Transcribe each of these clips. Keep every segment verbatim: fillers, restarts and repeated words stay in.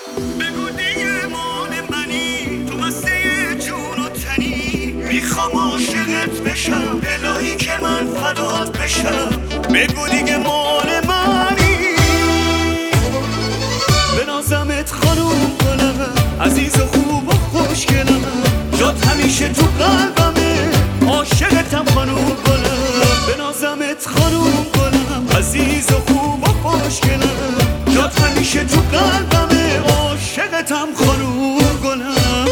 بگو دیگه مال منی، تو مسته جون و تنی. میخوام عاشقت بشم، الهی که من فدات بشم. بگو دیگه مال منی، بنازمت خانوم گلم، عزیز و خوب و خوشگلم. جات همیشه تو قلبمه، عاشقتم خانوم گلم. بنازمت خانوم گلم، عزیز و خوب و خوشگلم. جات همیشه تو قلبمه، عاشقتم خانوم گلم.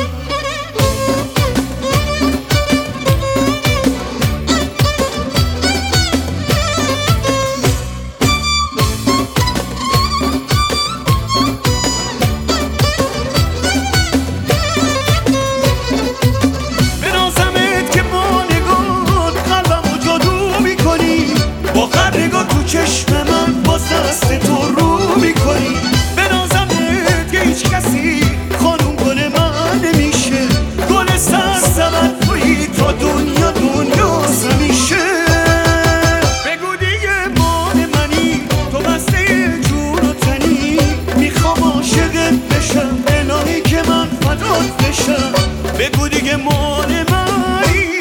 چشم من با دست تو رو میکنی. بنازمت که هیچ کسی خانوم گل من نمیشه. گل سرسبد تویی تا دنیا دنیا همیشه. بگو دیگه مال منی، تو بسته جون و تنی. میخوام عاشقت بشم، الهی که من فدات بشم. بگو دیگه مال منی،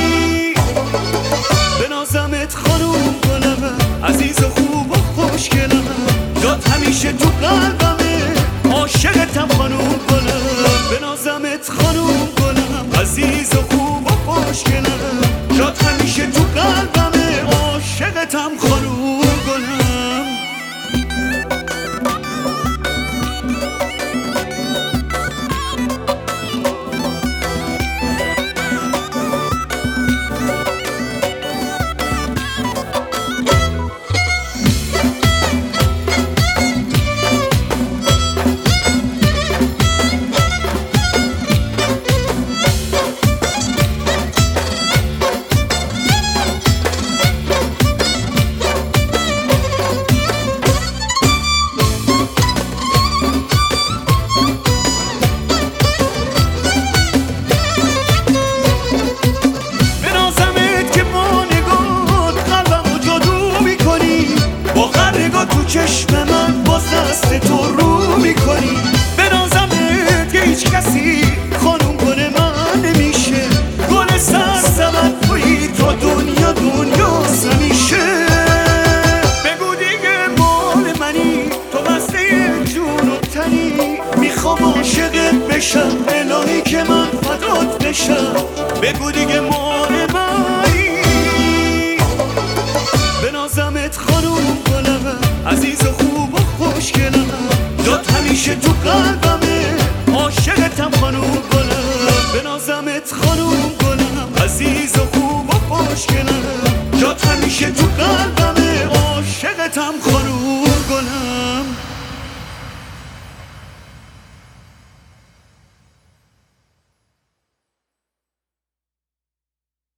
بنازمت خانوم گلم، عزیز و خوب و خوشگلم. جات همیشه تو قلبمه، عاشقتم خانوم گلم. بنازمت خانوم گلم، عزیز و خوب و خوشگلم. جات همیشه تو قلبمه، عاشقتم خانوم گلم. چشم من با دست تو رو میکنی. بنازمت که هیچ کسی خانوم گل من نمیشه. گل سرسبد تویی تا دنیا دنیا همیشه. بگو دیگه مال منی، تو بسته جون و تنی. میخوام عاشقت بشم، الهی که من فدات بشم. بگو دیگه مال منی، بنازمت خانوم گلم، عزیز و خوب و خوشگلم. جات همیشه تو قلبمه، عاشقتم خانوم گلم. بنازمت خانوم